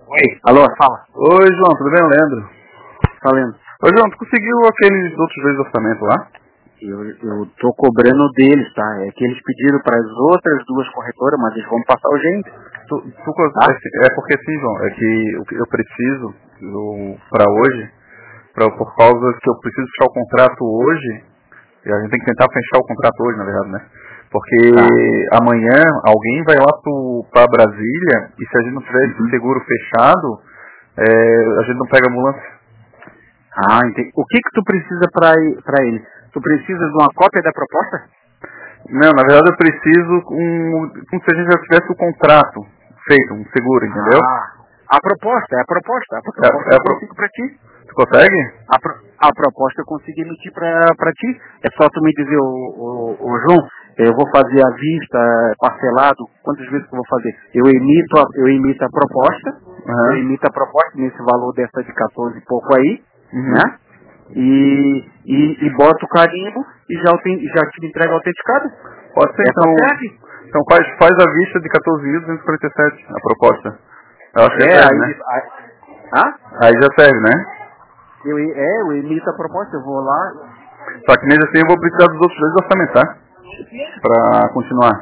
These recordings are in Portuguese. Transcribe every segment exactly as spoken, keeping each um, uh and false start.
Oi, alô, fala. Oi, João, tudo bem? Leandro. Falando. Ô, João, tu conseguiu aqueles outros dois orçamentos lá? Eu, eu tô cobrando deles, tá? É que eles pediram para as outras duas corretoras, mas eles vão passar urgente. Tu, tu, cons- Tá? é, é porque assim, João, é que o que eu preciso eu, pra hoje, pra, por causa que eu preciso fechar o contrato hoje, e a gente tem que tentar fechar o contrato hoje, na verdade, né? Porque Tá. amanhã alguém vai lá pro, pra Brasília e se a gente não tiver esse Uhum. seguro fechado, é, a gente não pega a ambulância. Ah, entendi. O que que tu precisa para para eles? Tu precisa de uma cópia da proposta? Não, na verdade eu preciso um, como se a gente já tivesse o contrato feito, um seguro, entendeu? Ah, a proposta, é a proposta. A É, proposta é eu a pro... consigo para ti. Tu consegue? A, pro, a proposta eu consigo emitir para ti. É só tu me dizer, o, o, o João, eu vou fazer à vista, parcelado, quantas vezes que eu vou fazer? Eu emito a, eu emito a proposta, eu Uhum. emito a proposta nesse valor dessa de quatorze e pouco aí, Uhum. né? E, e, e boto o carimbo e já, auten- já te entrega autenticado. Pode ser, Essa então. serve? Então faz, faz a vista de quatorze mil duzentos e quarenta e sete, a proposta. Eu acho que já É, serve, aí, né? aí, ah? Aí já serve, né? Eu, é, eu emito a proposta, eu vou lá. Só que mesmo assim eu vou precisar dos outros dois orçamentos, tá? Pra continuar.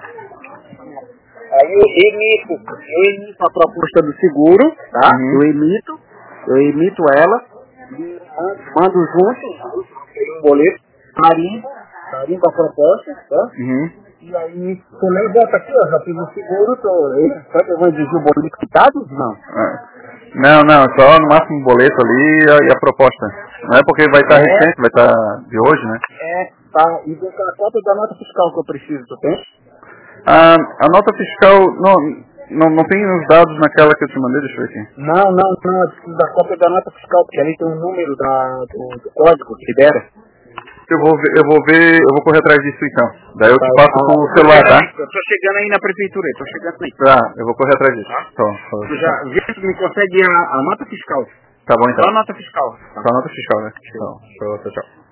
Aí eu emito, eu emito a proposta do seguro, tá? Uhum. Eu emito, eu emito ela, e mando junto, um boleto, carimbo, carimbo a proposta, tá? Uhum. E aí, também bota aqui, ó, já fiz o seguro, tô, ele, sabe, eu vou exigir o boleto quitado? Não. Ah. Não, não, só no máximo um boleto ali e a, e a proposta. Não é porque vai estar É, recente, vai estar de hoje, né? é, tá, e vem com a cópia da nota fiscal que eu preciso, tu tem? Ah, a nota fiscal, não, não, não tem os dados naquela que eu te mandei, deixa eu ver aqui. Não, não, não, eu preciso da cópia da nota fiscal, porque ali tem um número da, do, do código que libera. Eu vou ver, eu vou ver, eu vou correr atrás disso então. Daí eu Tá, te passo ah, com eu o tô celular, chegando tá? aí, eu tô chegando aí na prefeitura, eu tô chegando aí. Tá, eu vou correr atrás disso. Tá? Então, Tu já vê se tu me consegue a, a nota fiscal. tá bom Só a então. nota fiscal. Tá. Só a nota fiscal, né? Então, tchau, tchau, tchau.